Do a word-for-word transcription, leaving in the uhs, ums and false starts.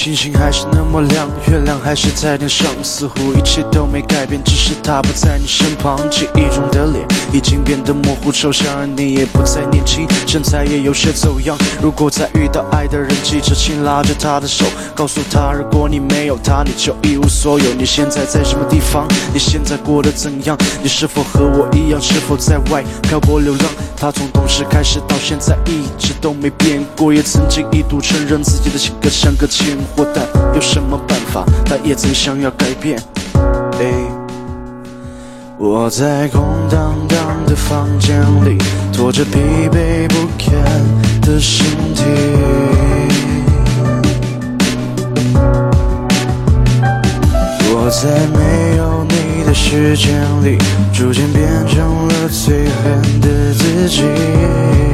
星星还是那么亮，月亮还是在天上，似乎一切都没改变，只是他不在你身旁。记忆中的脸已经变得模糊抽象，而你也不再年轻，身材也有些走样。如果再遇到爱的人，记着请拉着他的手，告诉他如果你没有他，你就一无所有。你现在在什么地方？你现在过得怎样？你是否和我一样，是否在外漂泊流浪？他从懂事开始到现在一直都没变过，也曾经一度承认自己的性格像个贱货，但有什么办法？他也曾想要改变。欸，我在空荡荡的房间里，拖着疲惫不堪的身体，我在没有你的世界里，逐渐变成了最狠的自己。